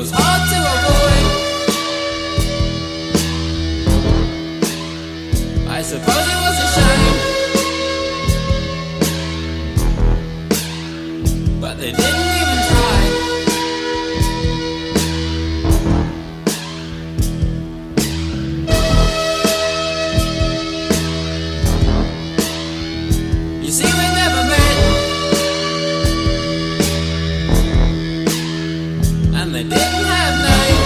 was hard to avoid. I suppose it was a shame, but they didn't even try. You see, we never met, and they didn't have names.